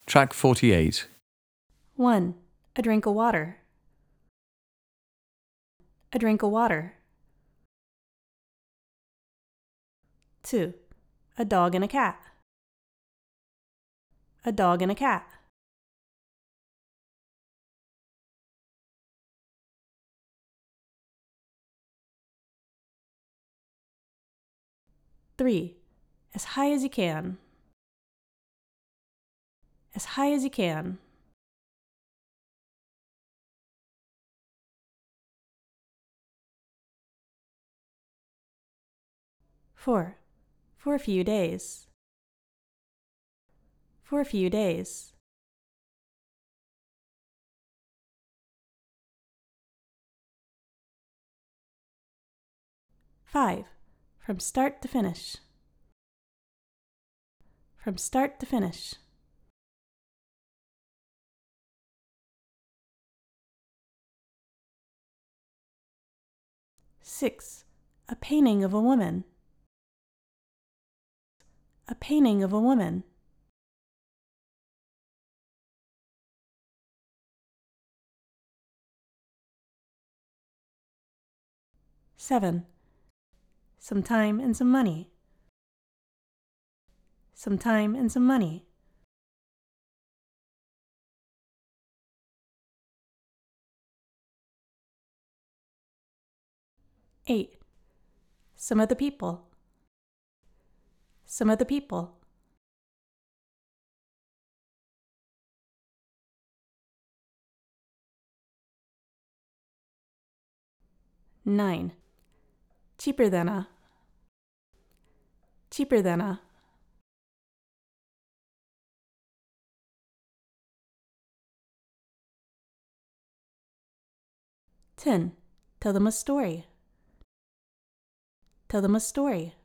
Track 48. 1. A drink of water. A drink of water. 2. A dog and a cat. A dog and a cat. 3. As high as you can. As high as you can. 4. For a few days. For a few days. 5. From start to finish. From start to finish. 6. A painting of a woman. A painting of a woman. 7. Some time and some money. Some time and some money. 8. Some of the people. Some of the people. 9. Cheaper than a. Cheaper than a. 10. Tell them a story. Tell them a story.